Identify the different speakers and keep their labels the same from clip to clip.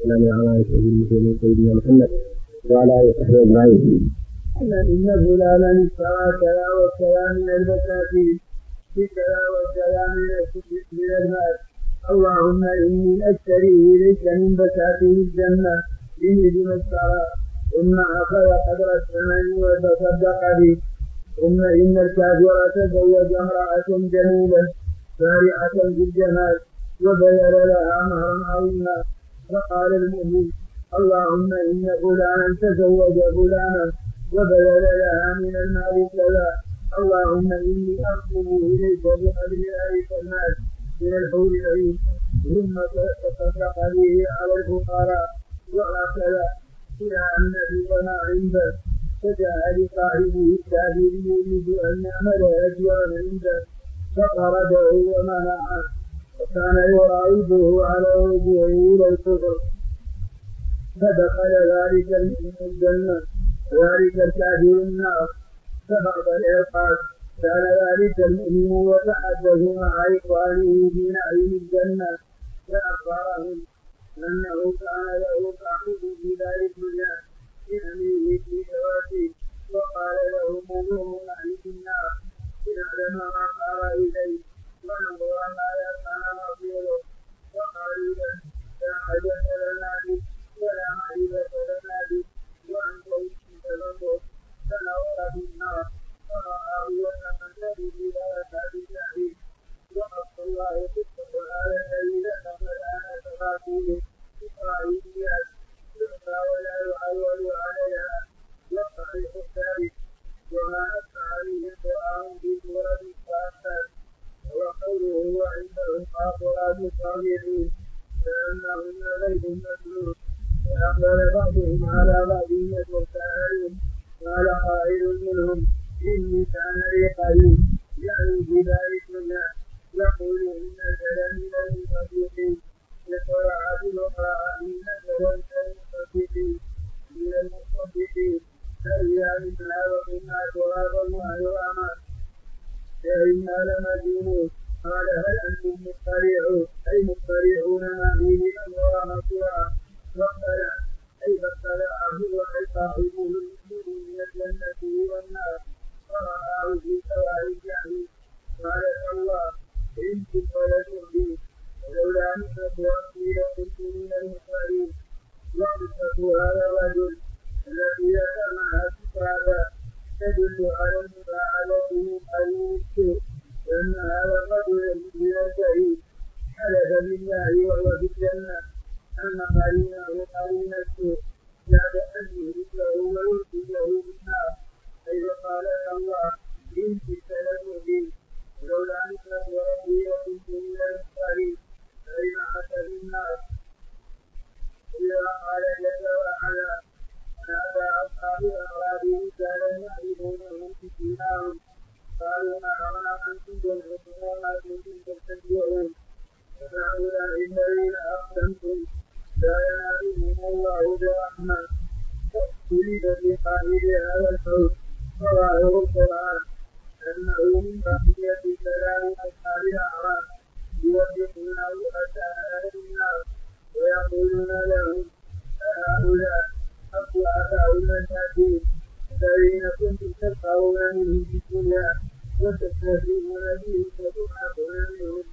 Speaker 1: والسلام على أشرف المرسلين سيدنا محمد وعلى آله وصحبه أجمعين.
Speaker 2: إن فلانا اشترى كذا وكذا من البساتين بكذا وكذا من المال، اللهم إني أشتريه إليك من بساتين الجنة بمثل ما اشترى، ثم أخذ قدر الثمن وتصدق به. ثم إن الكافر تزوج امرأة جميلة فارعة بالجمال وبذل لها مهرا عظيما، فقال المؤمن اللهم إن فلانا تزوج فلانا وبذل لها من المال كذا، اللهم إني أخطبه إليك بقدر ذلك المال من الحور العين، ثم تصدق به على الفقراء، وهكذا إلى أن ما عنده. فجاء لصاحبه الكافر يريد أن يعمل أجرا عنده فطرده ومنعه، وكان يراوده على رجوعه إلى الكفر، فدخل ذلك المؤمن الجنة وذلك الكافر النار. فبعد العقاب كان ذلك المؤمن وتحدث مع إخوانه في نعيم الجنة، فأخبرهم أنه كان له صاحب في ذلك الجنة بأمره في جواسه، وقال له مؤمن نعيم النار لنعلم ما قال إليه وننظر ماذا كان مصيره. وقالوا له لا حاجة لنا به ولا معرفة لنا به وأنت يكفيك الأمر، فنظر في النار فرآه وتمنه إلى أسعد الجحيم. وقص الله قصة هذا الذي ذكر الآن تفاصيله إسرائيليات تؤتى ولا يعول عليها، والصحيح الثالث وما نص عليه القرآن في سورة الصافات وقوله وعندهم قاصرات الطريقين كأنهن بيت مسلول. وأقبل بعضهم على بعض يتساءلون، قال قائل منهم إني كان لي قريب يعني في ذلك الناس يقول إنك لمن المصدقين، يقول عبد الله إنك لمن المصدقين من المصدقين، فإذا منا وكنا ترابا وعظاما فإنا لمدينون. قال هل أنتم مطلعون أي مطلعون ما فيه أمر مطلعا، واطلع أي فاطلعه وصاحبه المؤمن من الجنة والنار فرآه في سواء الجحيم. قال الله إن كنت لتؤمن ولولا نعمة ربي لكنت من المحضرين. وقصة هذا الرجل الذي ذكرناها كتابا تدل على المفاعلة من قليل السوء، لأن هذا الرجل من الشهيد حلف بالله وهو في الجنة أن قرينه قرين السوء زاد أن يهلكه ويلقيه بالنار، حيث قال الله إن كنت لتؤمن ولولا نعمة ربي لكنت من المحضرين فإن أتى بالنار. إذا قال جل وعلا هذا أصحاب الأعراب رجالا يعرفونهم بسيماهم قالوا ما أغنى عنكم جمعكم وما كنتم تستكبرون، فهؤلاء الذين أقسمتم لا ينالهم الله برحمة. ولد في قائل هذا الحوت ظواهر القرآن أنه من بقية كلام أصحاب الأعراب يوبخونه أتى أهل النار ويقولون لهم هؤلاء أضعفاء المساكين الذين كنتم تسخرون منهم في الدنيا وتستهزئون بهم وتضحكون منهم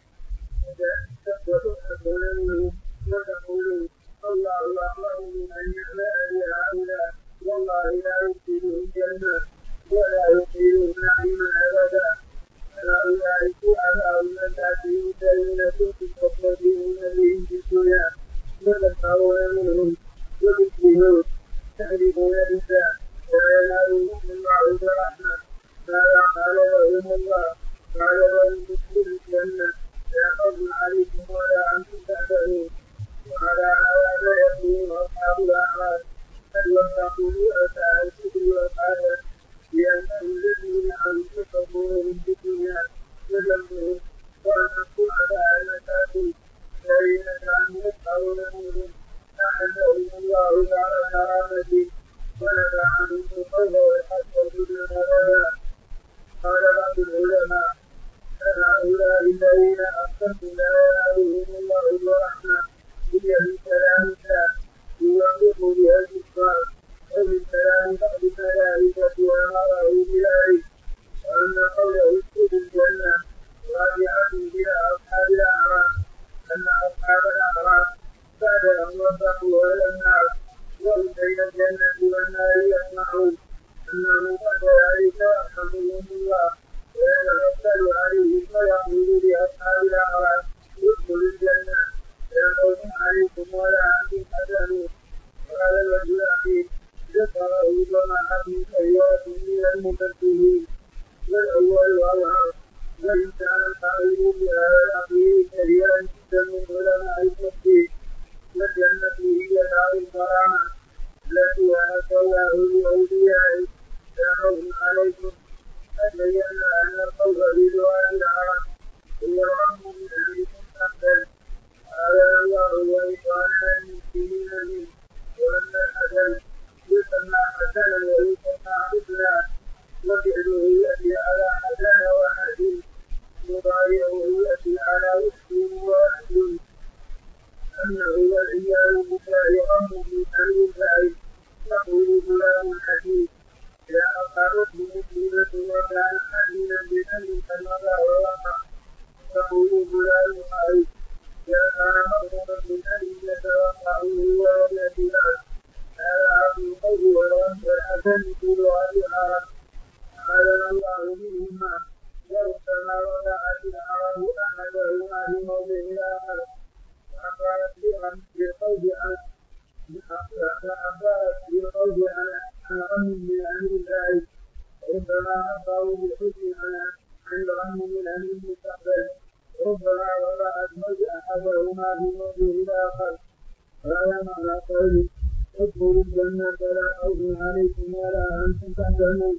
Speaker 2: وتقولون الله أعلم بمن يعمل لهؤلاء والله لا يدخلهم الجنة ولا يدخلهم نعيما أبدا. هؤلاء أضعفاء المساكين الذين كنتم تستهزئون بهم في الدنيا وتسخرون منهم وتكبرون تحرفون بالله لا ينالهم الله برحمة. ماذا قال لهم الله؟ قال لهم ادخلوا الجنة لا خوف عليكم ولا أنتم تحزنون. وعلى هذا فيقول أصحاب الأعراف قد وفقوا رؤساء الكفر والقادة لأنهم الذين أنفقوهم في الدنيا وذنبهم وأنفقوا على المساكين الذين كانوا يسخرون منهم أعزهم الله دار كرامته ونفع عنهم الخوف والحق والحزن والرجاء. قال بعض العلماء هؤلاء الذين أقسموا لا ينالهم الله برحمة هي من كلام الله أصحاب الأعراف بعد أن وفقوا إلى النار وهم بين الجنة والنار يسمعون أنه بعد ذلك يرحمهم الله ويتوكل عليهم ويقول لأصحاب الأعراف ادخلوا الجنة لا خوف عليكم ولا أنتم تحزنون. قال الوجه الأخير ذكره جماعة سيئات من المفسرين والأول أظهر وإن كان القائل بهذا الأخير كثيرا جدا من علماء التفسير. والجنة هي دار الكرامة التي وعد الله لأوليائه لا خوف عليكم فبين أن الخوف بدعاء العرب هو الغم من أهل المستقبل. قال الله وإخواننا المسلمين منه وأن الحسن يسمى حسنا ويسمى حسنا وفعله الذي على حسن وحسن مضارعه الذي على وحسن وحسن أنه والعياذ بالله غم من أهل الفعل يقول فلان حكيم إذا أصابته مصيبة وكان حزينا بأن فمضى ووقع يقول فلان حي إذا كان مغرما من أن يتوقعه ويأتيها هذا عقل القول والغم والحسن كل هذه العرب أعاذنا الله منهما. وربما وضعت العرب أحدهما في موضع آخر فأخبرت بالقول عن غم من أمر الله ربما أخبروا بالحزن عن غم من أمر المستقبل ربما وضعت أحدهما في موضع الآخر. هذا معنى قوله ادخلوا الجنة لا خوف عليكم ولا أنتم تحزنون.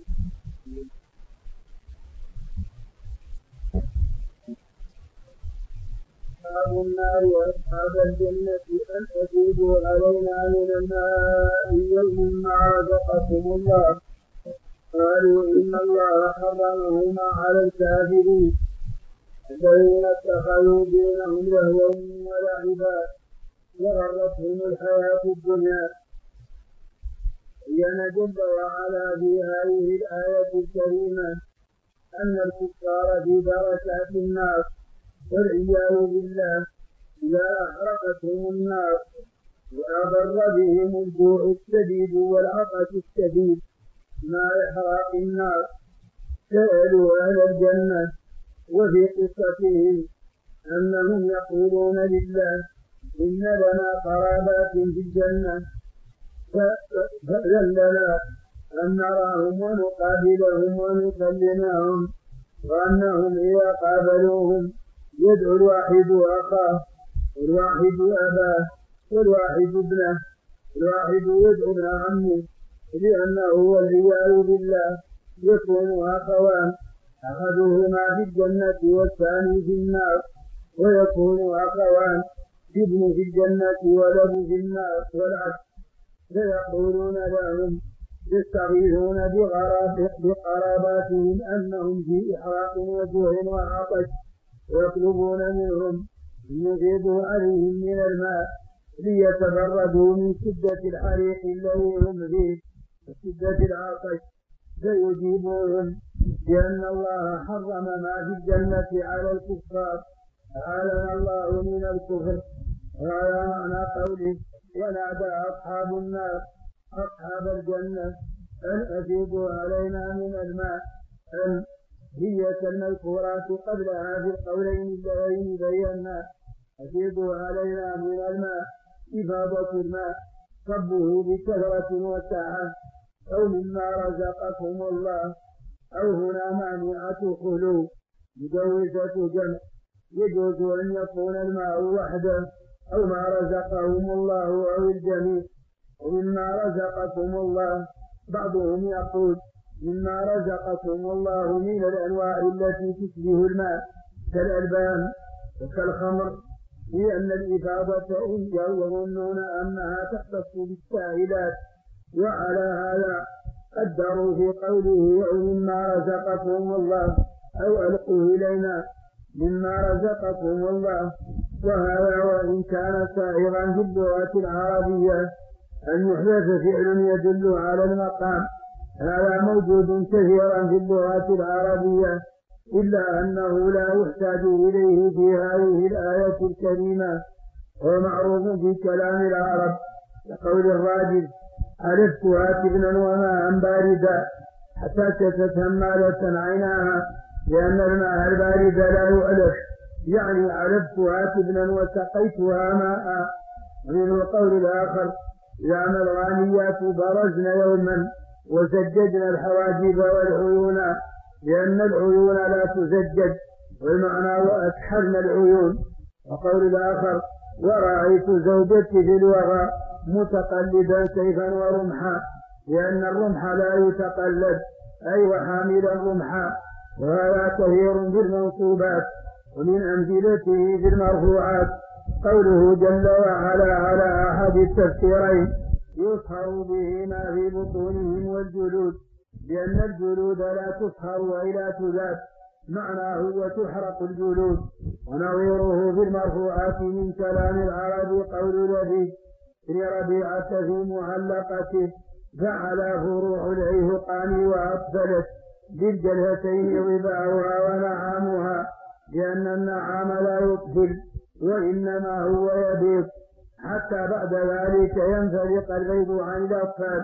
Speaker 2: أصحاب النار وأصحاب الجنة أن أفيضوا علينا من الماء يوم ما رزقكم الله قالوا إن الله حرمهما على الكافرين الذين اتخذوا دينهم لهوا ولعبا وغرتهم الحياة الدنيا. بين جل وعلا في هذه الآية الكريمة أن الكفار في دركات النار والعياذ بالله إذا أحرقتهم النار وأضر بهم الجوع الشديد والعطش الشديد مع إحراق النار سألوا أهل الجنة وفي قصتهم أنهم يقولون لله إن لنا قرابات في الجنة فأذن لنا أن نراهم ونقابلهم ونكلمهم وأنهم إذا قابلوهم يدعو الواحد أخاه والواحد أباه والواحد ابنه والواحد يدعو ابن عمه لأنه والعياذ بالله يكون أخوان أحدهما في الجنة والثاني في النار ويكون أخوان ابن في الجنة ولد في النار والعكس. فيقولون لهم يستغيثون بقراباتهم أنهم في إحراق وجوع وعطش ويطلبون منهم أن يفيضوا عليهم من الماء ليتبردوا من شدة الحريق الذي هم فيه وشدة العطش فيجيبوهم بأن الله حرم ما في الجنة على الكفار أعاذنا الله من الكفر. وهذا معنى قوله ونادى أصحاب النار أصحاب الجنة أن أفيضوا علينا من الماء أن هي كالمذكورات قبلها في القولين اللذين بينا أفيضوا علينا من الماء إفاضة الماء صبه بكثرة وسعة أو مما رزقكم الله أو هنا مانعة خلو مجوزة جمع يجوز أن يكون الماء وحده أو ما رزقهم الله أو الجميع ومما رزقكم الله. بعضهم يقول مما رزقكم الله من الأنواع التي تشبه الماء كالألبان وكالخمر لأن الإفاضة يظنون أنها تختص بالسائلات وعلى هذا قدروا في قوله مما رزقكم الله أو ألقوا إلينا مما رزقكم الله. وهذا وإن كان سائغا في اللغة العربية أن يحدث فعل يدل على المقام هذا موجود كثيرا في اللغة العربية إلا أنه لا يحتاج إليه في هذه الآية الكريمة هو معروف في كلام العرب كقول الراجل عرفتها تبنا وماء باردا حتى شتت همالة عيناها لأن الماء البارد لا يؤلف، يعني عرفتها تبنا وسقيتها ماء. ومنه قول الآخر إذا ما الغانيات برزن يوما وسججنا الحواجب والعيون، لأن العيون لا تسجج، والمعنى وأكحلنا العيون. وقول الآخر ورأيت زوجتي في الوغى متقلدا سيفا ورمحا، لأن الرمح لا يتقلد أي وحاملا رمحا. وهذا كثير في المنصوبات. ومن أمثلته في المرفوعات قوله جل وعلا على أحد التفسيرين يصهر به ما في بطونهم والجلود، لأن الجلود لا تصهر ولا تذاب، معناه وتحرق الجلود. ونظيره في المرفوعات من كلام العرب قول لبيد لربيعة في معلقته فعلى فروع العيهقان وأطفلت بالجلهتين ظباؤها ونعامها، لأن النعام لا يطفل وإنما هو يبيض حتى بعد ذلك ينفلق البيض عن الأطفال.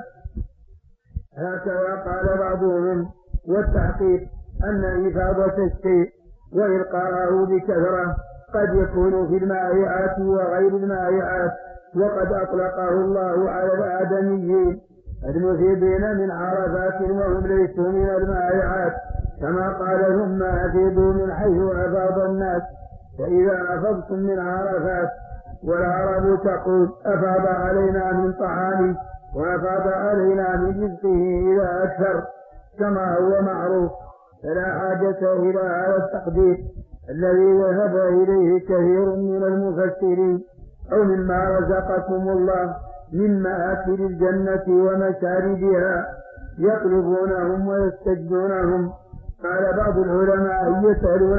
Speaker 2: هكذا قال بعضهم. والتحقيق أن إفاضة الشيء وإلقاءه بكثرة قد يكون في المائعات وغير المائعات، وقد أطلقه الله على الآدميين المفيدين من عرفات وهم ليسوا من المائعات، كما قال ثم أفيضوا من حيث أفاض الناس فإذا أفضتم من عرفات. والعرب تقول أفاض علينا من طعامه وأفاض علينا من رزقه إذا أكثر، كما هو معروف، فلا حاجة إلى هذا التقدير الذي ذهب إليه كثير من المفسرين. أو مما رزقكم الله من مآكل الجنة ومشاربها يطلبونهم ويستجدونهم. قال بعض العلماء يسألون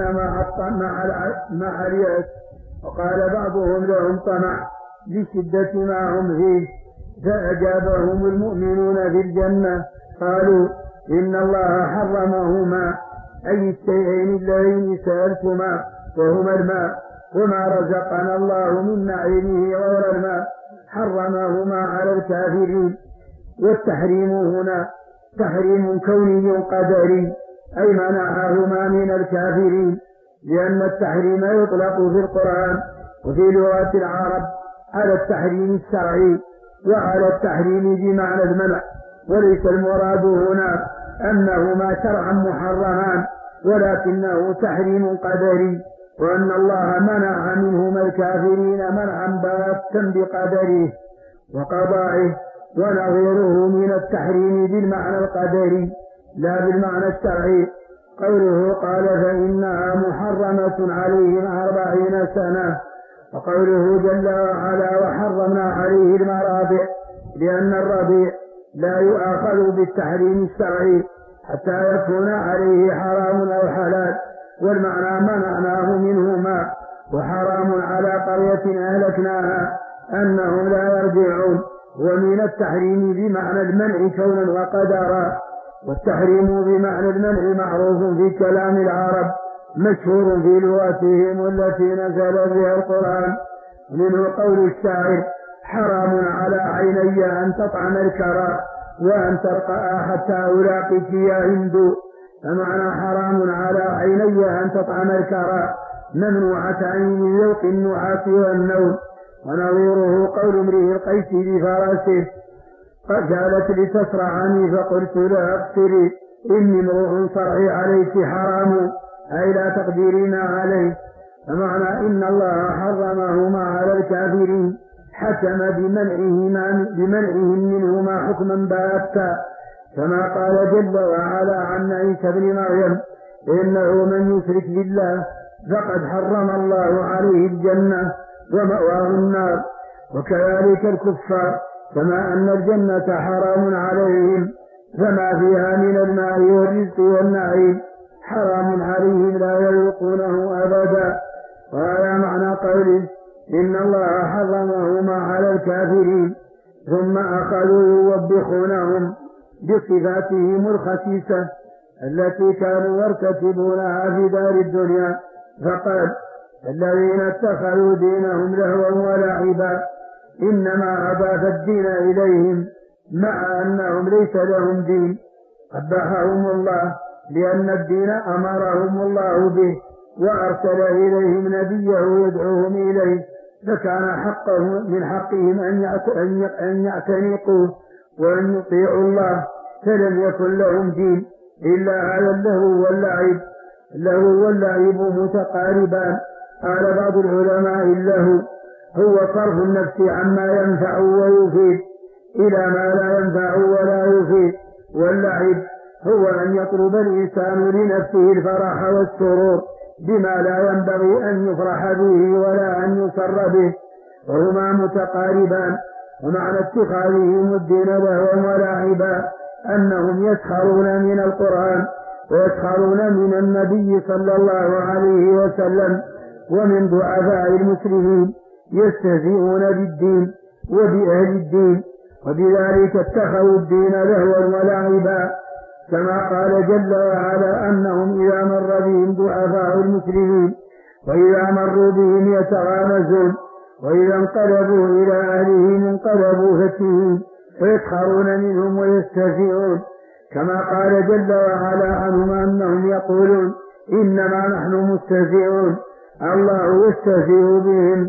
Speaker 2: مع اليأس، وقال بعضهم لهم طمع لشدة ما هم فيه. فأجابهم المؤمنون في الجنة قالوا إن الله حرمهما، أي الشيئين اللذين سألتما، وهما الماء وما رزقنا الله من نعيمه غير الماء، حرمهما على الكافرين. والتحريم هنا تحريم كوني قدري، أي منعهما من الكافرين، لأن التحريم يطلق في القرآن وفي لغة العرب على التحريم الشرعي وعلى التحريم بمعنى المنع، وليس المراد هنا أنهما شرعا محرمان، ولكنه تحريم قدري، وأن الله منع منهما الكافرين منعا باتا بقدره وقضائه. ونظيره من التحريم بالمعنى القدري لا بالمعنى الشرعي قوله قال فإنها محرمة عليهم 40 سنة، وقوله جل وعلا وحرمنا عليه المرابع، لأن الربيع لا يؤاخذ بالتحريم الشرعي حتى يكون عليه حرام أو حلال، والمعنى منعناه منهما. وحرام على قرية أهلكناها أنهم لا يرجعون. ومن التحريم بمعنى المنع كونا وقدرا، والتحريم بمعنى المنع معروف في كلام العرب مشهور في لغتهم التي نزل بها القرآن. منه قول الشاعر حرام على عيني أن تطعم الكرى وأن ترقى حتى ألاقيك يا هند. فمعنى حرام على عيني أن تطعم الكرى ممنوعة عين ذوق النعاس والنوم. ونظيره قول امرئ القيس بفرسه قالت لتسرعني فقلت لا أقتلي إني امرؤ صرعي عليك حرام، أي لا تقدرين عليه. فمعنى إن الله حرمهما على الكافرين حكم بمنعهم منهما حكما باتا، كما قال جل وعلا عن عيسى بن مريم إنه من يشرك بالله فقد حرم الله عليه الجنة ومأواه النار. وكذلك الكفار كما أن الجنة حرام عليهم، فما فيها من الماء والرزق والنعيم حرام عليهم لا يذوقونه أبدا. وهذا معنى قوله إن الله حرمهما على الكافرين، ثم أخذوا يوبخونهم بصفاتهم الخسيسة التي كانوا يرتكبونها في دار الدنيا، فقال الذين اتخذوا دينهم لهوا ولعبا إنما أضاف الدين إليهم مع أنهم ليس لهم دين، قبحهم الله لأن الدين أمرهم الله به وأرسل إليهم نبيه يدعوهم إليه، فكان من حقهم أن يعتنقوه وأن يطيعوا الله، فلم يكن لهم دين إلا هذا اللهو واللعب متقاربان. قال بعض العلماء اللهو هو صرف النفس عما ينفع ويفيد إلى ما لا ينفع ولا يفيد، واللعب هو أن يطلب الإنسان لنفسه الفرح والسرور بما لا ينبغي أن يفرح به ولا أن يسر به، وهما متقاربان. ومعنى اتخاذهم الدين لهوا ولعبا أنهم يسخرون من القرآن ويسخرون من النبي صلى الله عليه وسلم ومن ضعفاء المسلمين، يستهزئون بالدين وبأهل الدين، وبذلك اتخذوا الدين لهوا ولعبا، كما قال جل وعلا أنهم إذا مر بهم ضعفاء المسلمين وإذا مروا بهم يتغامزون وإذا انقلبوا إلى أهلهم انقلبوا فكهين ويسخرون منهم ويستهزئون، كما قال جل وعلا عنهم أنهم يقولون إنما نحن مستهزئون، الله يستهزئ بهم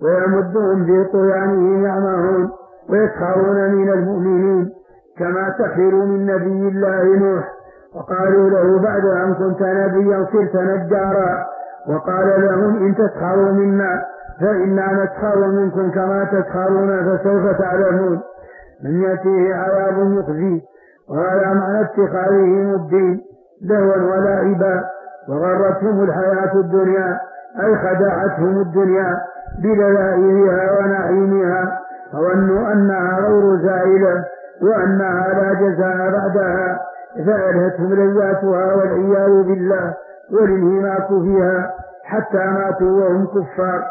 Speaker 2: ويمدهم في طغيانهم يعمهون ويسخرون من المؤمنين، كما سخروا من نبي الله نوح وقالوا له بعد أن كنت نبيا صرت نجارا، وقال لهم إن تسخروا منا فإنا نسخر منكم كما تسخرون فسوف تعلمون من يأتيه عذاب يخزيه. وهذا معنى اتخاذهم الدين لهوا ولعبا، وغرتهم الحياة الدنيا أي خدعتهم الدنيا بلذائذها ونعيمها، وظنوا أنها غير زائلة وأنها لا جزاء بعدها، فألهتهم لذاتها والعياذ بالله والانهماك فيها حتى ماتوا وهم كفار.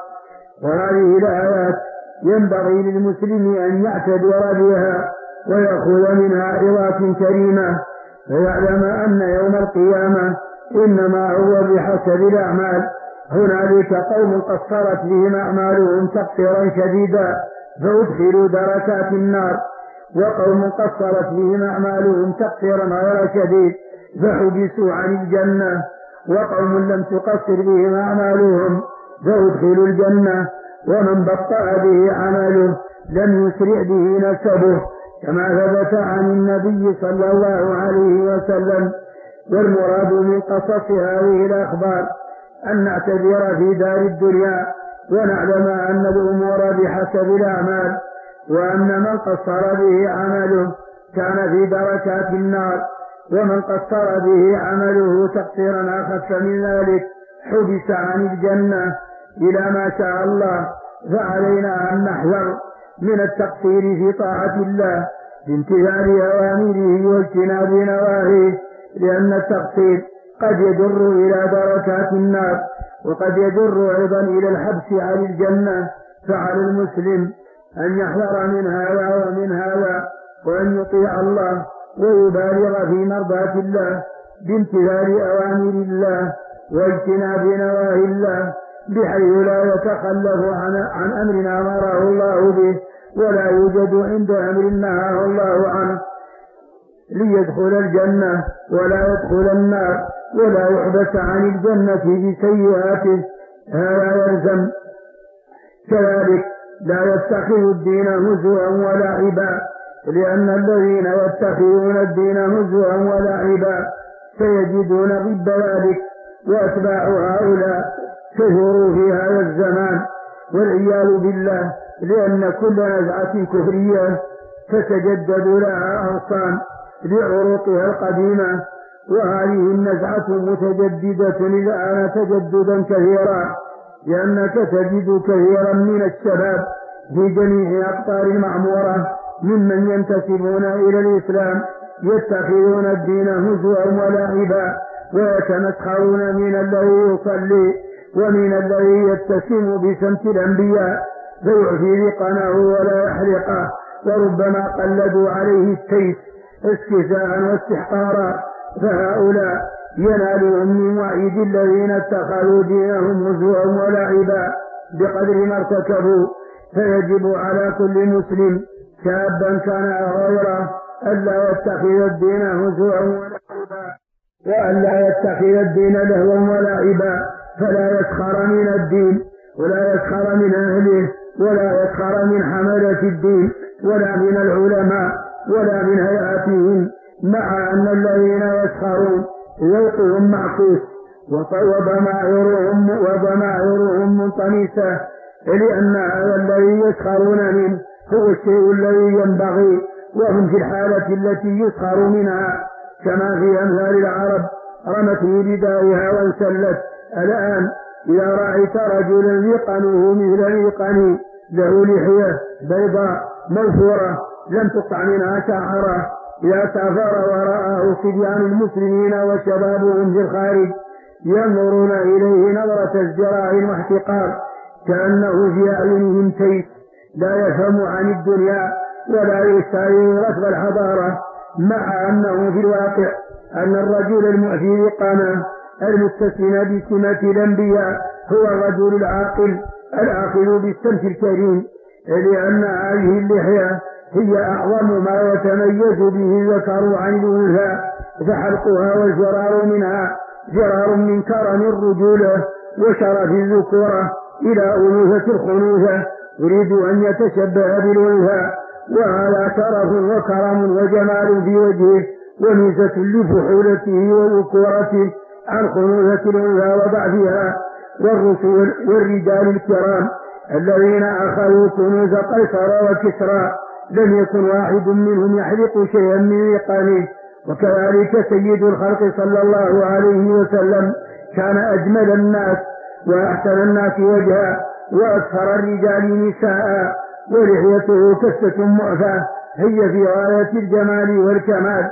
Speaker 2: وهذه الآيات ينبغي للمسلم أن يعتبر بها ويأخذ منها عظات كريمة، فيعلم أن يوم القيامة إنما هو بحسب الأعمال. هنالك قوم قصرت بهم أعمالهم تقصيرا شديدا فأدخلوا دركات النار، وقوم قصرت بهم أعمالهم تقصيرا غير شديد فحبسوا عن الجنة، وقوم لم تقصر بهم أعمالهم فأدخلوا الجنة، ومن بطأ به عمله لم يسرع به نسبه، كما ثبت عن النبي صلى الله عليه وسلم. والمراد من قصص هذه الأخبار أن نعتبر في دار الدنيا ونعلم أن الأمور بحسب الأعمال، وأن من قصر به عمله كان في دركات النار، ومن قصر به عمله تقصيرا أخف من ذلك حبس عن الجنة إلى ما شاء الله. فعلينا أن نحذر من التقصير في طاعة الله بامتثال أوامره واجتناب نواهيه، لأن التقصير قد يجر إلى دركات النار وقد يجر أيضا إلى الحبس عن الجنة. فعلى المسلم أن يحذر من هذا ومن هذا، وأن يطيع الله ويبالغ في مرضاة الله بامتثال أوامر الله واجتناب نواهي الله، بحيث لا يتخلف عن أمر أمره الله به ولا يوجد عند أمر نهاه الله عنه، ليدخل الجنة ولا يدخل النار ولا يحبس عن الجنة بسيئاته. هذا يلزم. كذلك لا يتخذ الدين هزوا ولعبا، لأن الذين يتخذون الدين هزوا ولعبا سيجدون ضد ذلك، وأتباع هؤلاء كثروا في هذا الزمان والعياذ بالله، لأن كل نزعة كفرية تتجدد لها أغصان لعروقها القديمة، وهذه النزعة متجددة الآن تجددا كثيرا، لأنك تجد كثيرا من الشباب في جميع أقطار المعمورة ممن ينتسبون إلى الإسلام يتخذون الدين هزوا ولعبا، ويتمسخرون من الذي يصلي ومن الذي يتسم بسمت الأنبياء فيعفي ذقنه ولا يحرقه، وربما قلدوا عليه السيف استهزاء واستحقارا. فهؤلاء ينالهم من وعيد الذين اتخذوا دينهم هزوا ولعبا بقدر ما ارتكبوا. فيجب على كل مسلم شابا كان أو غيره ألا يتخذ الدين هزوا ولعبا، وألا يتخذ الدين لهوا ولعبا، فلا يسخر من الدين ولا يسخر من أهله ولا يسخر من حملة الدين ولا من العلماء ولا من هيئاتهم، مع أن الذين يسخرون ذوقهم معكوس وضمائرهم منطمسة، لأن هذا الذي يسخرون منه هو الشيء الذي ينبغي، وهم في الحالة التي يسخر منها، كما في أمثال العرب رمت بدائها وانسلت. الآن إذا رأيت رجلا يقنه مثل يقني له لحية بيضاء موفورة لم تقطع منها شعرة، إذا سافر ورآه صبيان المسلمين وشبابهم في الخارج ينظرون إليه نظرة ازدراء واحتقار، كأنه في أعينهم سيف لا يفهم عن الدنيا ولا يستعين ركب الحضارة، مع أنه في الواقع أن الرجل المؤتي بقامة المستسلم بسمة الأنبياء هو الرجل العاقل الآخذ بالسمت الكريم، لأن هذه اللحية هي أعظم ما يتميز به الذكر عن الأنثى، فحلقها والفرار منها فرار من كرم الرجولة وشرف الذكورة إلى أنوثة الخنوثة، يريد أن يتشبه بالأنثى، وهذا شرف وكرم وجمال في وجهه وميزة لفحولته وذكورته عن خنوثة الأنثى وضعفها. والرسل والرجال الكرام الذين أخذوا كنوز قيصر وكسرى لم يكن واحد منهم يحرق شيئا من وقانه، وكذلك سيد الخلق صلى الله عليه وسلم كان أجمل الناس وأحسن الناس وجها وأكثر الرجال نساء، ولحيته كسة معفاة هي في غاية الجمال والكمال.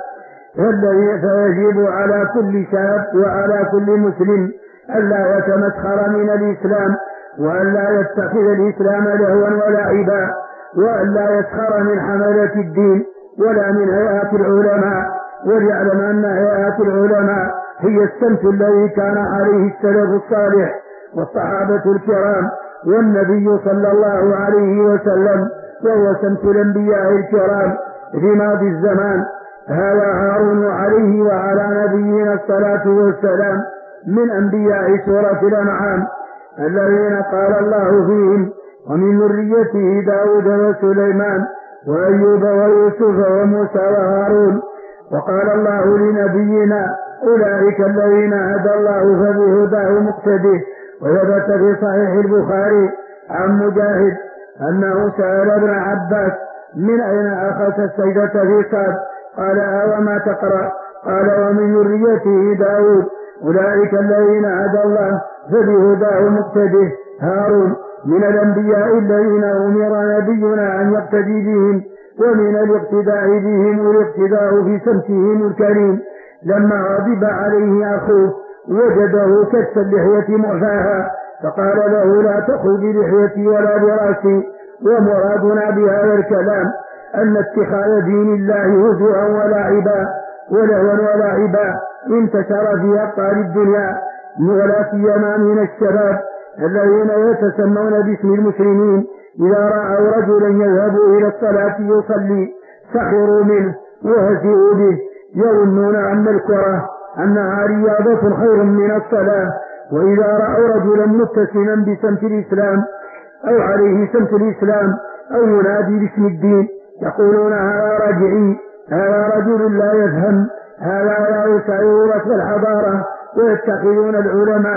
Speaker 2: فيجب على كل شاب وعلى كل مسلم ألا يتمسخر من الإسلام، وألا يتخذ الإسلام لهوا ولعبا، وألا يسخر من حملة الدين ولا من هيئات العلماء، وليعلم أن هيئات العلماء هي السمت الذي كان عليه السلف الصالح والصحابة الكرام والنبي صلى الله عليه وسلم، وهو سمت الأنبياء الكرام في ماضي الزمان. هذا هارون عليه وعلى نبينا الصلاة والسلام من أنبياء سورة الأنعام الذين قال الله فيهم: ومن ذريته داود وسليمان وأيوب ويوسف وموسى وهارون. وقال الله لنبينا: أولئك الذين هدى الله فبهداه مقتده. وثبت في صحيح البخاري عن مجاهد أنه سأل ابن عباس: من أين أخذت السجدة في صاد؟ قال: وما تقرأ؟ قال: ومن ذريته داود. أولئك الذين هدى الله فبهداه مقتده. هارون من الأنبياء الذين أمر نبينا أن يقتدي بهم، ومن الاقتداء بهم والاقتداء في سمتهم الكريم. لما غضب عليه أخوه وجده كس اللحية معفاها فقال له: لا تأخذ بلحيتي ولا برأسي. ومرادنا بهذا الكلام أن اتخاذ دين الله هزوا ولعبا ولهوا ولعبا انتشر في أقطار الدنيا، ولا سيما من الشباب الذين يتسمون باسم المسلمين. إذا رأوا رجلا يذهب إلى الصلاة يصلي سخروا منه وهزئوا به، يظنون أن الكرة أنها رياضة خير من الصلاة. وإذا رأوا رجلا متسما بسمت الإسلام أو عليه سمت الإسلام أو ينادي باسم الدين يقولون: هذا رجعي، هذا رجل لا يفهم، هذا لا يسعر ركب الحضارة. ويتخذون العلماء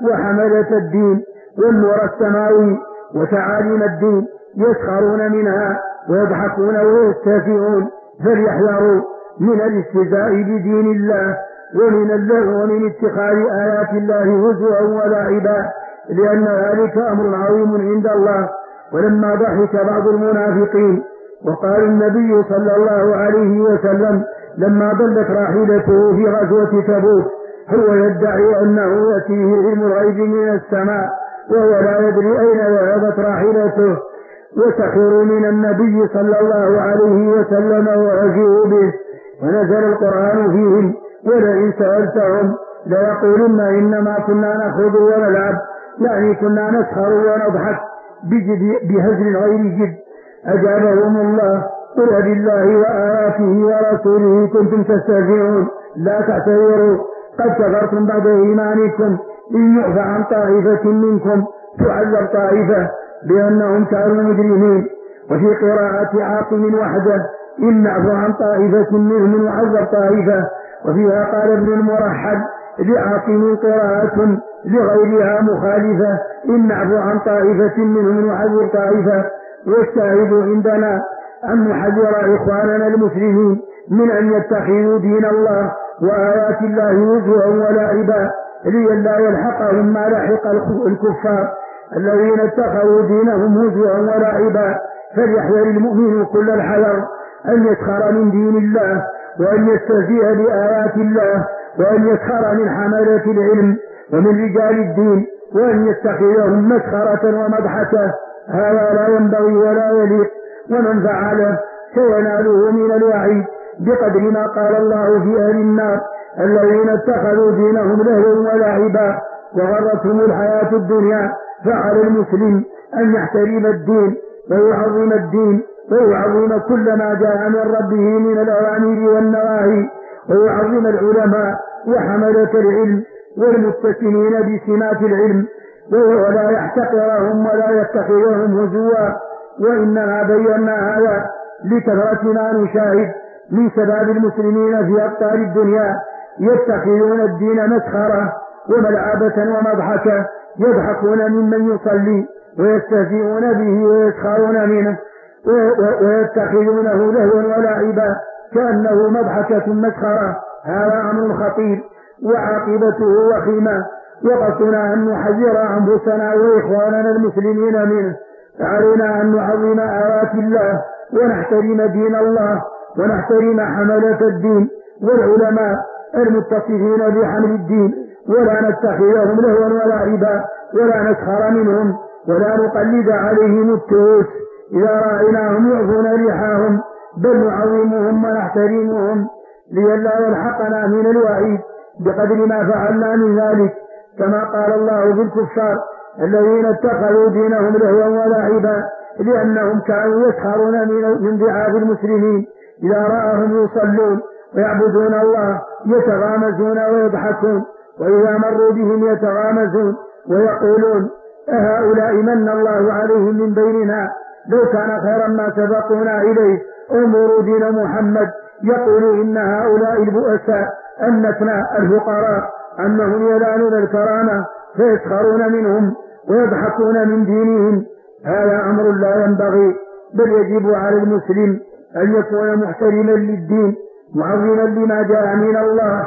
Speaker 2: وحملة الدين والنور السماوي وتعاليم الدين يسخرون منها ويضحكون ويستهزئون. فليحذروا من الاستهزاء بدين الله ومن اللغو ومن اتخاذ آيات الله هزوا ولعبا، لأن ذلك أمر عظيم عند الله. ولما ضحك بعض المنافقين وقال النبي صلى الله عليه وسلم لما ضلت راحلته في غزوة تبوك: هو يدعي أنه يأتيه علم الغيب من السماء وهو لا يدري أين ذهبت راحلته. وسخروا من النبي صلى الله عليه وسلم وهزئوا به، ونزل القرآن فيهم: ولئن سألتهم ليقولن إنما كنا نخوض ونلعب، يعني كنا نسخر ونضحك بهزل غير جد. أجابهم الله: قل بالله وآياته ورسوله كنتم تستهزئون لا تعتذروا قد كفرتم بعد إيمانكم إن يعفى عن طائفة منكم تعذب طائفة بأنهم كانوا مجرمين. وفي قراءة عاصم وحده: إن نعفو عن طائفة منهم نعذب طائفة. وفيها قال ابن المرحل: لعاصم قراءة لغيرها مخالفة: إن نعفو عن طائفة منهم نعذب طائفة. والشاهد عندنا أن نحذر إخواننا المسلمين من أن يتخذوا دين الله وآيات الله هزوا ولعبا لئلا يلحقهم ما لحق الكفار الذين اتخذوا دينهم هزوا ولعبا. فليحذر المؤمن كل الحذر أن يسخر من دين الله وأن يستهزئ بآيات الله وأن يسخر من حملة العلم ومن رجال الدين وأن يتخذهم مسخرة ومضحكة. هذا لا ينبغي ولا يليق، ومن فعله سيناله من الوعيد بقدر ما قال الله في أهل النار: الذين اتخذوا دينهم لهوا ولعبا وغرتهم الحياة الدنيا. فعلى المسلم أن يحترم الدين ويعظم الدين ويعظم كل ما جاء من ربه من الأوامر والنواهي، ويعظم العلماء وحملة العلم والمتسمين بسمات العلم، ولا يحتقرهم ولا يتخذهم هزوا. وإنما بينا هذا لكثرة ما نشاهد من شباب المسلمين في أقطار الدنيا يتخذون الدين مسخرة وملعبة ومضحكة، يضحكون ممن يصلي ويستهزئون به ويسخرون منه ويتخذونه لهوا ولعبا كأنه مضحكة مسخرة. هذا أمر خطير وعاقبته وخيمة، وقصنا أن نحذر أنفسنا وإخواننا المسلمين منه. فعلينا أن نعظم آيات الله ونحترم دين الله ونحترم حملة الدين والعلماء المتصفين بحمل الدين، ولا نتخذهم لهوا ولعبا ولا نسخر منهم ولا نقلد عليهم التوس إذا رأيناهم يعفون ريحهم، بل نعظمهم ونحترمهم لئلا يلحقنا من الوعيد بقدر ما فعلنا من ذلك. كما قال الله في الكفار: الذين اتخذوا دينهم لهوا ولعبا، لأنهم كانوا يسخرون من ضعاف المسلمين إذا رآهم يصلون ويعبدون الله يتغامزون ويضحكون، وإذا مروا بهم يتغامزون ويقولون: أهؤلاء من الله عليهم من بيننا لو كان خيرا ما سبقونا إليه انظروا دين محمد. يقول: إن هؤلاء البؤساء النتنا الفقراء أنهم ينالون الكرامة فيسخرون منهم ويضحكون من دينهم. هذا أمر لا ينبغي، بل يجب على المسلم أن يكون محترما للدين معظما لما جاء من الله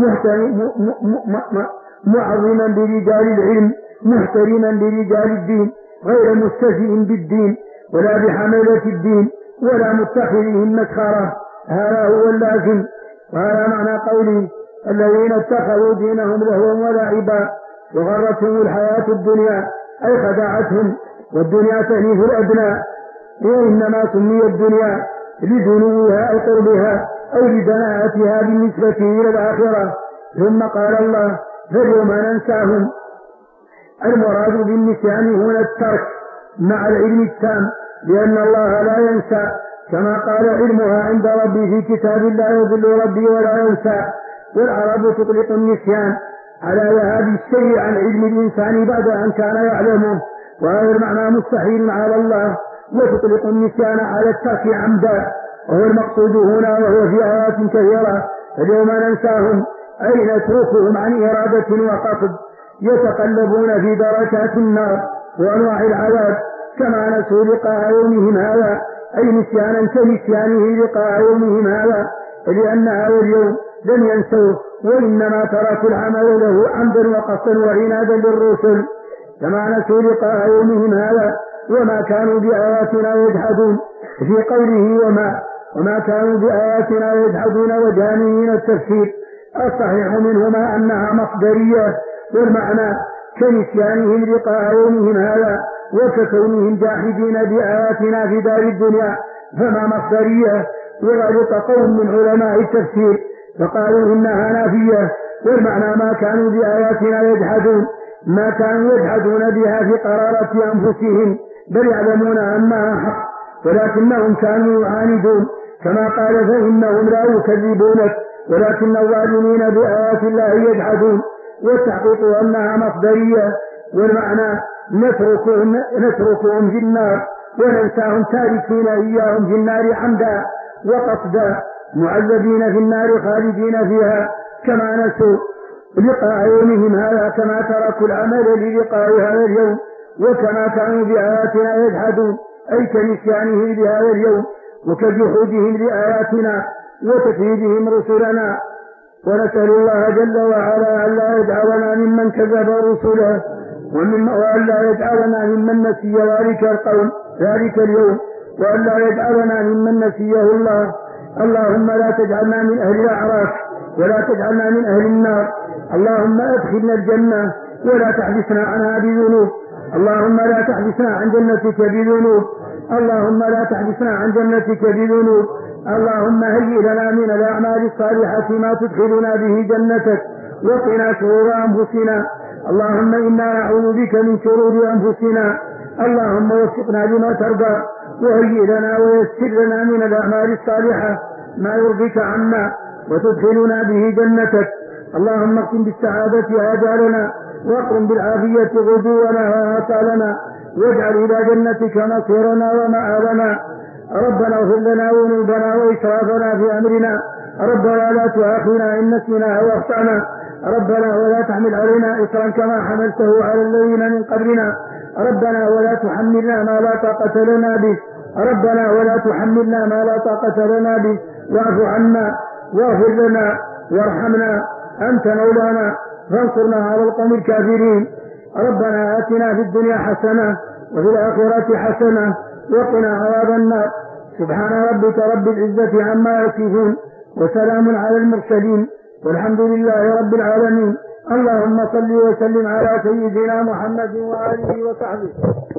Speaker 2: معظما برجال العلم محترما برجال الدين غير مستهزئ بالدين ولا بحملة الدين ولا متخذهم مسخرة. هذا هو اللازم. وهذا معنى قولي: الذين اتخذوا دينهم لهوا ولعبا وغرتهم الحياة الدنيا، أي خدعتهم، والدنيا تأنيث الأدنى، وإنما سمي الدنيا لدنوها أو قربها أو لدناءتها بالنسبة إلى الآخرة. ثم قال الله: فاليوم ننساهم. المراد بالنسيان هنا الترك مع العلم التام، لأن الله لا ينسى، كما قال: علمها عند ربي في كتاب لا يضل ربي ولا ينسى. والعرب تطلق النسيان على ذهاب الشيء عن علم الإنسان بعد أن كان يعلمه، وهذا المعنى مستحيل على الله. وتطلق النسيان على الترك عمدا، وهو المقصود هنا، وهو في آيات كثيرة. اليوم ننساهم أي نتركهم عن إرادة وقصد، يتقلبون في دركات النار وأنواع العذاب كما نسوا لقاء يومهم هذا، أي نسيانا كنسيانه لقاء يومهم هذا، لأن هذا اليوم لم ينسوه، وإنما تركوا العمل له عمدا وقصدا وعنادا للرسل، كما نسوا لقاء يومهم هذا وما كانوا بآياتنا يجحدون. في قوله وما كانوا بآياتنا يجحدون وجهان من التفسير، الصحيح منهما أنها مصدرية، والمعنى كنسيانهم لقاء يومهم هذا وككونهم جاحدين بآياتنا في دار الدنيا، فما مصدرية. وغلط قوم من علماء التفسير فقالوا إنها نافية، والمعنى ما كانوا بآياتنا يجحدون، ما كانوا يجحدون بها في قرارة أنفسهم، بل يعلمون أنها حق ولكنهم كانوا يعاندون، كما قال فإنهم لا يكذبونك ولكن الظالمين بآيات الله يجحدون. والتحقيق أنها مصدرية، والمعنى نتركهم في النار وننساهم تاركين إياهم في النار عمدا وقصدا، معذبين في النار خالدين فيها كما نسوا لقاء يومهم هذا، كما تركوا العمل للقاء هذا اليوم، وكما كانوا بآياتنا يجحدون أي كنسيانهم بهذا اليوم وكجحودهم لآياتنا وتكذيبهم رسلنا. ونسأل الله جل وعلا أن لا يجعلنا ممن كذب رسله، وأن لا يجعلنا ممن نسي ذلك اليوم، وأن لا يجعلنا ممن نسيه الله. اللهم لا تجعلنا من أهل الأعراف ولا تجعلنا من أهل النار. اللهم أدخلنا الجنة ولا تحبسنا عنها بذنوب. اللهم لا تحبسنا عن جنتك بذنوب. اللهم لا تحبسنا عن جنتك بذنوب. اللهم هيئ لنا من الأعمال الصالحة ما تدخلنا به جنتك وقنا شرور أنفسنا. اللهم إنا نعوذ بك من شرور أنفسنا. اللهم وفقنا لما ترضى وهيئ لنا ويسر لنا من الأعمال الصالحة ما يرضيك عنا وتدخلنا به جنتك. اللهم اقم بالسعادة آجالنا واقم بالعافية غدونا وآصالنا، واجعل إلى جنتك مصيرنا ومآبنا. ربنا اغفر لنا ذنوبنا وإسرافنا في أمرنا. ربنا لا تؤاخذنا إن نسينا أو أخطأنا. ربنا ولا تحمل علينا إصرا كما حملته على الذين من قبلنا. ربنا ولا تحملنا ما لا طاقة لنا به. ربنا ولا تحملنا ما لا طاقة لنا به. واعف عنا واغفر لنا وارحمنا، أنت مولانا فانصرنا على القوم الكافرين. ربنا آتنا في الدنيا حسنة وفي الآخرة حسنة وقنا عذاب النار. سبحان ربك رب العزة عما يصفون وسلام على المرسلين والحمد لله رب العالمين. اللهم صل وسلم على سيدنا محمد وآله وصحبه.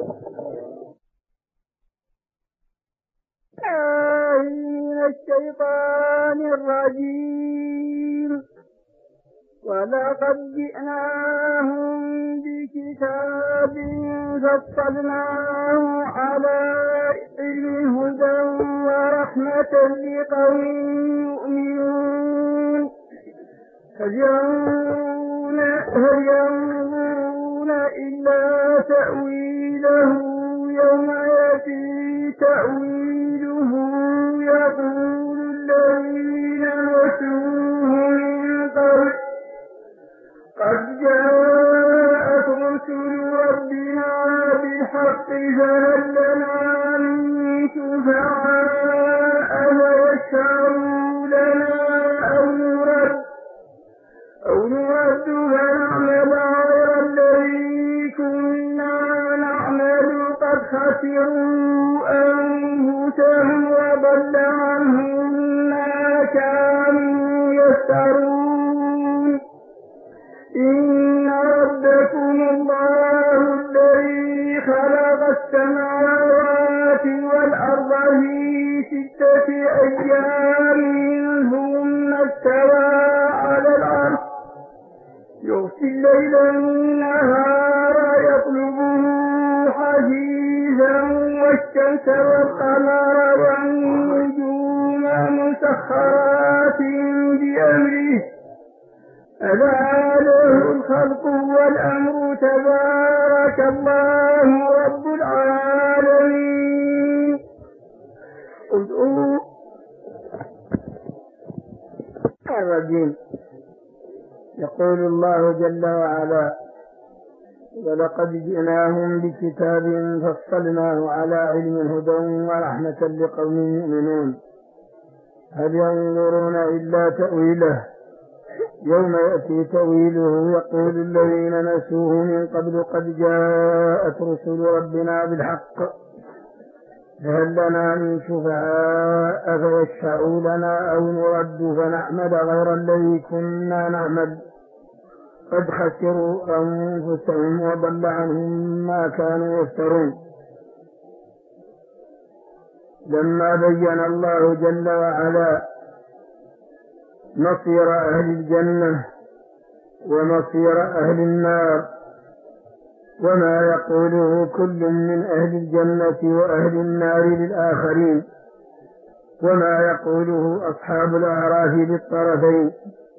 Speaker 2: من الشيطان الرجيم. ولقد جئناهم بكتاب فصلناه على علم هدى ورحمة لقوم يؤمنون. هل ينظرون إلا تأويله يوم يأتي تأويله يقول الذين نسوه من قبل قد جاءت رسل ربنا بالحق فهل لنا من شفعاء فيشفعوا لنا أو نرد فنعمل غير الذي كنا نعمل قد خسروا أنفسهم وضل عنهم ما كانوا يفترون. إن ربكم الله الذي خلق السماوات والأرض في 6 أيام ثم استوى على العرش يغشي الليل النهار يطلبه حثيثا والشمس والقمر والنجوم مسخرات بأمره ألا له الخلق والأمر تبارك الله رب العالمين. الرجيم. يقول الله جل وعلا: ولقد جئناهم بكتاب فصلناه على علم هدى ورحمة لقوم يؤمنون. هل ينظرون إلا تأويله يوم يأتي تأويله يقول الذين نسوه من قبل قد جاءت رسل ربنا بالحق فهل لنا من شفعاء فيشفعوا لنا أو نرد فنعمل غير الذي كنا نعمل قد خسروا أنفسهم وضل عنهم ما كانوا يفترون. لما بين الله جل وعلا مصير أهل الجنة ومصير أهل النار، وما يقوله كل من أهل الجنة وأهل النار للآخرين، وما يقوله أصحاب الأعراف للطرفين.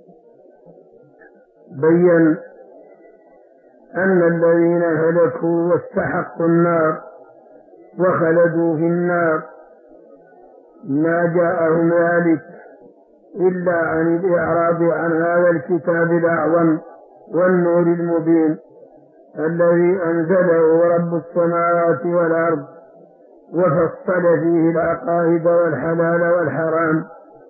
Speaker 2: بين أن الذين هلكوا واستحقوا النار وخلدوا في النار ما جاءهم ذلك إلا عن الإعراض عن هذا الكتاب الأعظم والنور المبين الذي أنزله رب السماوات والأرض، وفصل فيه العقائد والحلال والحرام،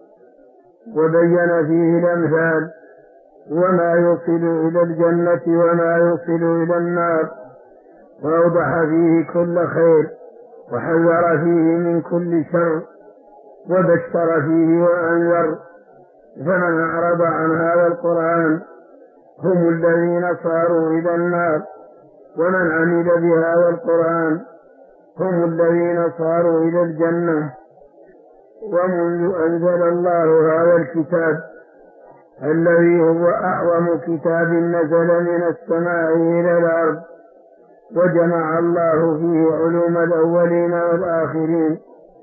Speaker 2: وبين فيه الأمثال وما يوصل إلى الجنة وما يوصل إلى النار، وأوضح فيه كل خير وحذر فيه من كل شر، وبشر فيه وأنذر. فمن أعرض عن هذا القرآن هم الذين صاروا إلى النار، ومن عمل بهذا القرآن هم الذين صاروا إلى الجنة. ومنذ أنزل الله هذا الكتاب الذي هو أعظم كتاب نزل من السماء إلى الأرض، وجمع الله فيه علوم الأولين والآخرين،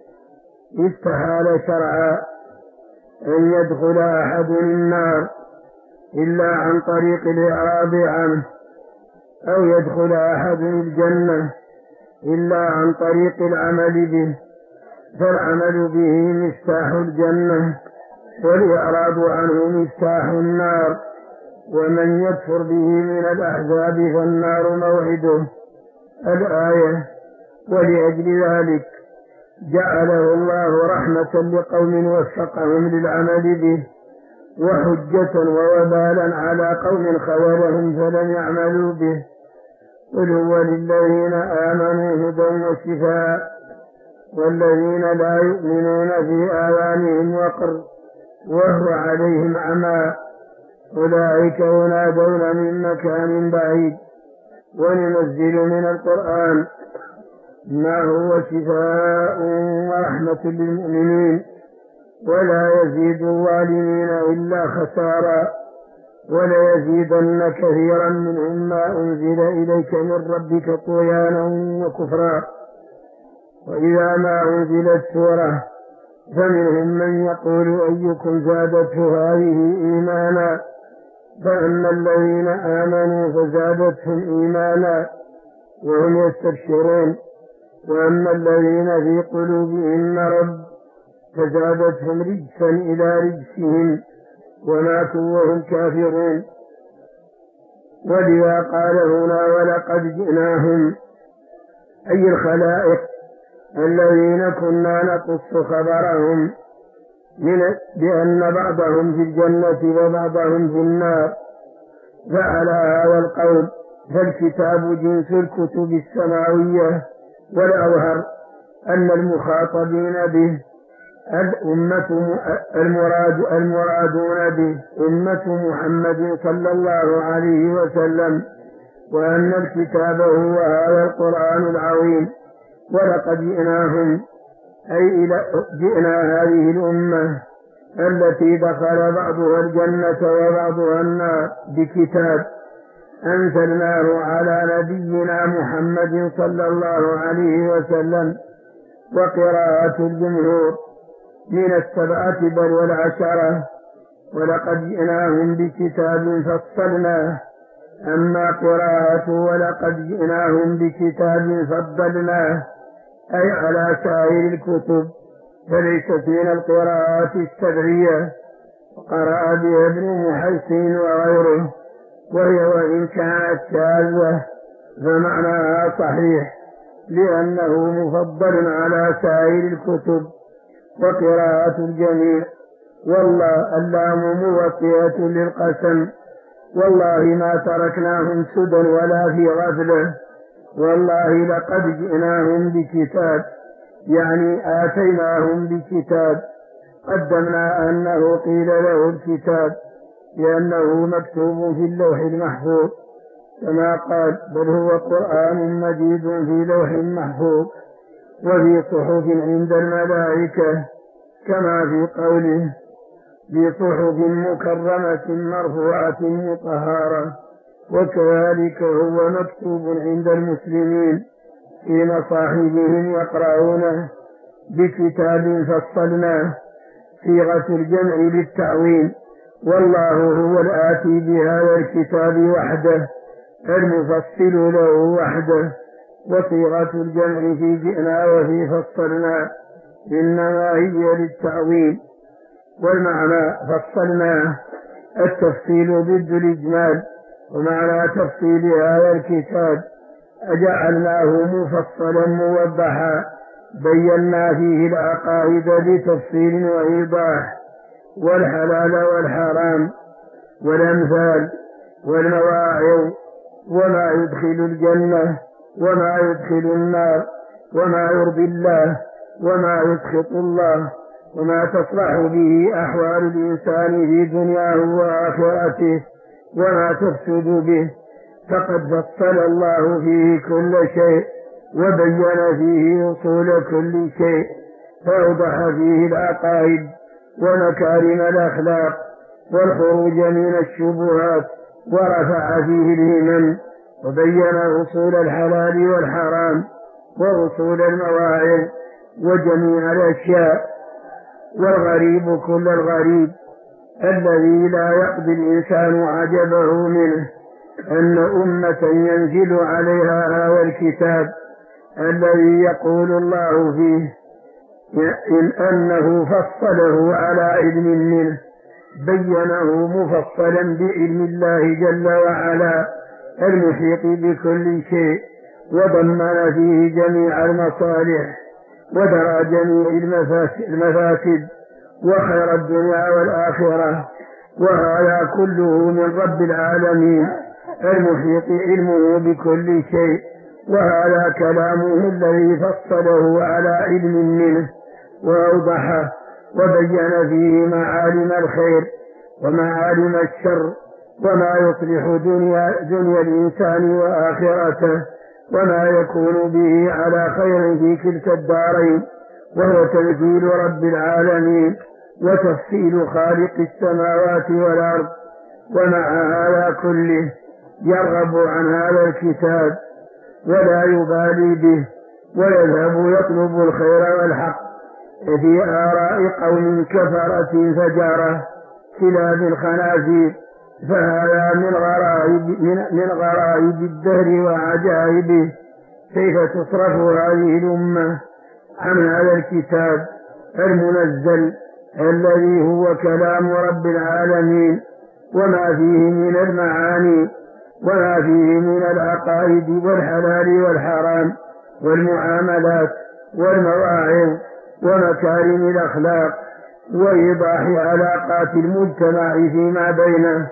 Speaker 2: استحال شرعا أن يدخل أحد النار إلا عن طريق الإعراض عنه، أو يدخل أحد الجنة إلا عن طريق العمل به، فالعمل به مفتاح الجنة، والإعراض عنه مفتاح النار. ومن يكفر به من الأحزاب فالنار موعده. الآية. ولأجل ذلك جعله الله رحمة لقوم وفقهم للعمل به، وحجة ووبالا على قوم خذلهم فلم يعملوا به. قل هو للذين آمنوا هدى وشفاء، والذين لا يؤمنون في آذانهم وقر وهو عليهم عمى، أولئك ينادون من مكان بعيد. وننزل من القرآن ما هو شفاء ورحمة للمؤمنين، ولا يزيد الظالمين إلا خسارا، وليزيدن كثيرا منهم ما أنزل إليك من ربك طغيانا وكفرا. وإذا ما أنزلت سورة فمنهم من يقول أيكم زادته هذه إيمانا، فأما الذين آمنوا فزادتهم إيمانا وهم يستبشرون، وأما الذين في قلوبهم مرض فزادتهم رجسا إلى رجسهم وماتوا وهم كافرون. ولذا قال هنا ولقد جئناهم، أي الخلائق الذين كنا نقص خبرهم بأن بعضهم في الجنة وبعضهم في النار. فعلى هذا القول فالكتاب جنس الكتب السماوية، والأظهر أن المخاطبين به الأمة المرادون به أمة محمد صلى الله عليه وسلم، وأن الكتاب هو هذا القرآن العظيم. ولقد جئناهم أي جئنا هذه الأمة التي دخل بعضها الجنة وبعضها النار بكتاب أنزلناه على نبينا محمد صلى الله عليه وسلم. وقراءة الجمهور من السبعة بل والعشرة ولقد جئناهم بكتاب فصلناه. أما قراءة ولقد جئناهم بكتاب فضلناه أي على سائر الكتب، فليست من القراءات السبعية، وقرأ بها ابن محسن وغيره، وهي وإن كانت شاذة فمعناها صحيح، لأنه مفضل على سائر الكتب. وقراءة الجميع والله اللام موطئة للقسم، والله ما تركناهم سدى ولا في غفلة، والله لقد جئناهم بكتاب، يعني آتيناهم بكتاب. قدمنا أنه قيل له الكتاب لأنه مكتوب في اللوح المحفوظ، كما قال بل هو قرآن مجيد في لوح محفوظ وفي صحف عند الملائكة، كما في قوله بصحف مكرمة مرفوعة مطهرة. وكذلك هو مكتوب عند المسلمين في مصاحبهم يقرؤونه بكتاب فصلناه، صيغة الجمع للتعويل، والله هو الآتي بهذا الكتاب وحده المفصل له وحده. وصيغة الجمع في جئنا وفي فصلنا إنما هي للتعويل، والمعنى فصلناه التفصيل ضد الإجمال، ومعنى تفصيل هذا الكتاب أجعلناه مفصلا موضحا بينا فيه العقائد بتفصيل وإيضاح، والحلال والحرام والأمثال والمواعظ، وما يدخل الجنة وما يدخل النار، وما يرضي الله وما يسخط الله، وما تصلح به أحوال الإنسان في دنياه وآخرته وما تفسد به. فقد فصل الله فيه كل شيء وبين فيه أصول كل شيء، فأوضح فيه العقائد ومكارم الأخلاق والخروج من الشبهات، ورفع فيه الهمم وبين أصول الحلال والحرام وأصول المواعظ وجميع الأشياء. والغريب كل الغريب الذي لا يقضي الإنسان عجبه منه أن أمة ينزل عليها هذا الكتاب الذي يقول الله فيه إن أنه فصله على علم منه، بينه مفصلا بعلم الله جل وعلا المحيط بكل شيء، وضمن فيه جميع المصالح ودرى جميع المفاسد وخير الدنيا والآخرة، وهذا كله من رب العالمين المحيط علمه بكل شيء. وهذا كلامه الذي فصله على علم منه وأوضحه وبين فيه معالم الخير ومعالم الشر، وما يصلح دنيا الإنسان وآخرته، وما يكون به على خير في كلتا الدارين، وهو تنزيل رب العالمين وتفصيل خالق السماوات والأرض. ومع هذا كله يرغب عن هذا الكتاب ولا يبالي به، ويذهب يطلب الخير والحق في آراء قوم كفرة فجارة كلاب الخنازير. فهذا من غرائب الدهر وعجائبه، كيف تصرف هذه الأمة عن هذا الكتاب المنزل الذي هو كلام رب العالمين، وما فيه من المعاني وما فيه من العقائد والحلال والحرام والمعاملات والمواعظ ومكارم الأخلاق وإيضاح علاقات المجتمع فيما بينه،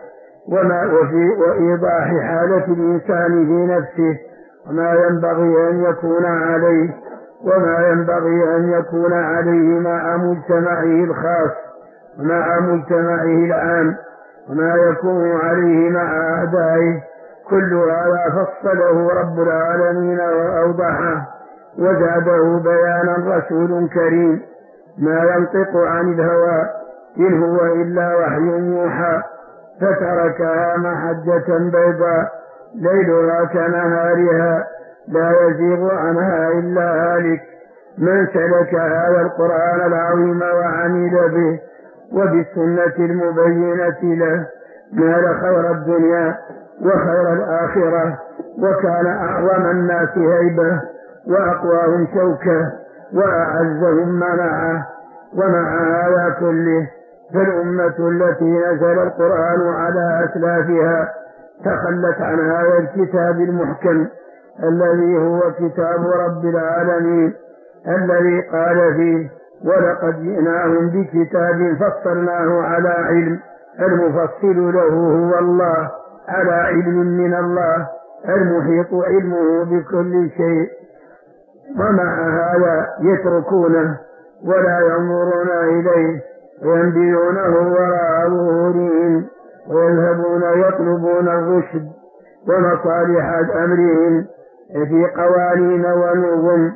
Speaker 2: وإيضاح حالة الإنسان في نفسه وما ينبغي أن يكون عليه وما ينبغي أن يكون عليه مع مجتمعه الخاص ومع مجتمعه العام، وما يكون عليه مع أعدائه. كل هذا فصله رب العالمين وأوضحه، وزاده بيانا رسول كريم ما ينطق عن الهوى إن هو إلا وحي يوحى، فتركها محجة بيضاء ليلها كنهارها لا يزيغ عنها إلا هالك. من سلك هذا القرآن العظيم وعمل به وبالسنة المبينة له نال خير الدنيا وخير الآخرة، وكان أعظم الناس هيبة وأقواهم شوكة وأعزهم منعه. ومع هذا كله فالأمة التي نزل القرآن على أسلافها تخلت عن هذا الكتاب المحكم الذي هو كتاب رب العالمين، الذي قال فيه ولقد جئناهم بكتاب فصلناه على علم، المفصل له هو الله على علم من الله المحيط علمه بكل شيء. ومع هذا يتركونه ولا ينظرون إليه وينبذونه وراء ظهورهم ويذهبون يطلبون الرشد ومصالح أمرهم في قوانين ونظم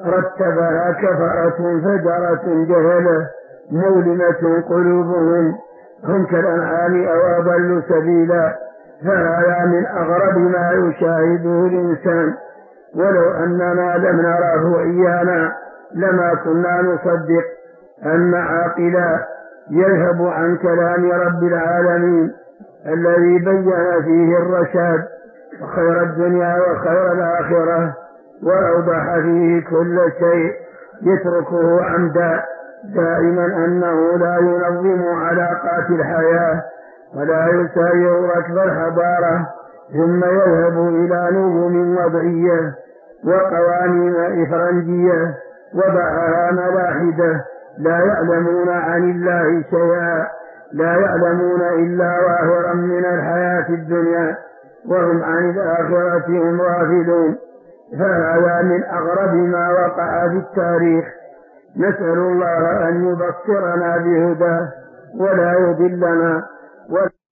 Speaker 2: رتبها كفرة فجرة جهلة مولمة قلوبهم هم كالأنعام أو أضل سبيلا. فهذا من أغرب ما يشاهده الإنسان، ولو أننا لم نراه إيانا لما كنا نصدق أن عاقلا يذهب عن كلام رب العالمين الذي بين فيه الرشاد وخير الدنيا وخير الآخرة، وأوضح فيه كل شيء يتركه عمدا، دائما أنه لا ينظم علاقات الحياة ولا يسير ركب الحضارة، ثم يذهب إلى نظم وضعية وقوانين إفرنجية وضعها ملاحدة لا يعلمون عن الله شيئا، لا يعلمون إلا ظاهرا من الحياة الدنيا وهم عن الآخرة هم غافلون. فهذا من أغرب ما وقع في التاريخ. نسأل الله أن يبصرنا بهداه ولا يضلنا